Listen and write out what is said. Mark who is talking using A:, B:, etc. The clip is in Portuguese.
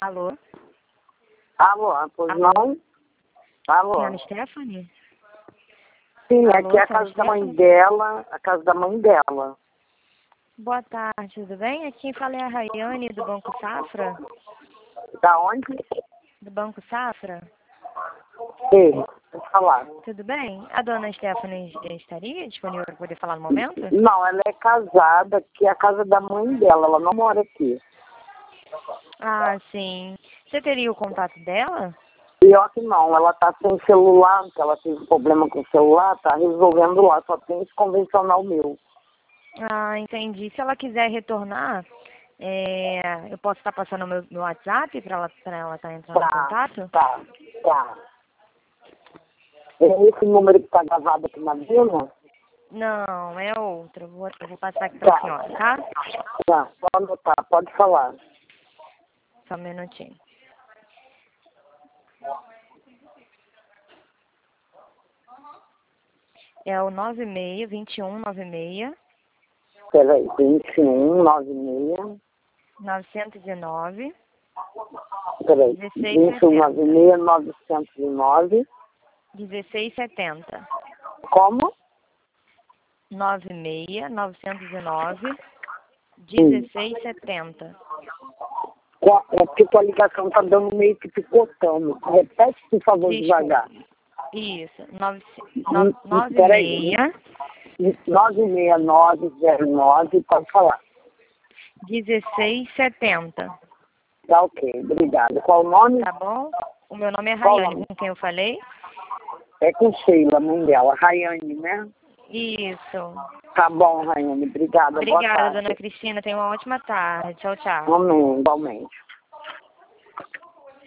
A: Alô?
B: Alô, pois
A: Alô?
B: não? Alô?
A: Senhora Stephanie?
B: Sim,
A: Alô,
B: aqui é a
A: senhora
B: casa da mãe
A: Stephanie?
B: dela, a casa da mãe dela.
A: Boa tarde, tudo bem? Aqui quem fala é a Rayane, do Banco Safra.
B: Da onde?
A: Do Banco Safra.
B: Sim, vou falar.
A: Tudo bem? A dona Stephanie estaria disponível para poder falar no momento?
B: Não, ela é casada, aqui é a casa da mãe dela, ela não mora aqui.
A: Ah, sim. Você teria o contato dela?
B: Pior que não, ela tá sem celular, porque ela teve problema com o celular, tá resolvendo lá, só tem esse convencional meu.
A: Ah, entendi. Se ela quiser retornar, eu posso estar passando o meu WhatsApp para ela estar entrando em contato?
B: Tá. É esse número que tá gravado aqui na Bíblia?
A: Não, é outra. Eu vou passar aqui para a senhora, tá?
B: Tá, pode anotar, pode falar.
A: Só um minutinho. É o 96-2196
B: Peraí, 21, 96,
A: 909
B: peraí,
A: 1670.
B: 21, 96, 909,
A: 1670.
B: como?
A: 96-909 1670.
B: É porque tua ligação tá dando meio que picotando. Repete, por favor, devagar.
A: Isso.
B: Peraí, 96909, pode falar.
A: 1670.
B: Tá ok, obrigada. Qual o nome?
A: Tá bom? O meu nome é
B: Qual o
A: Rayane,
B: nome?
A: com quem eu falei?
B: É com Sheila, mãe dela, Rayane, né?
A: Isso.
B: Tá bom, Rayane, obrigada. Boa
A: Obrigada,
B: tarde.
A: dona Cristina. Tenha uma ótima tarde. Tchau, tchau.
B: Amém, igualmente.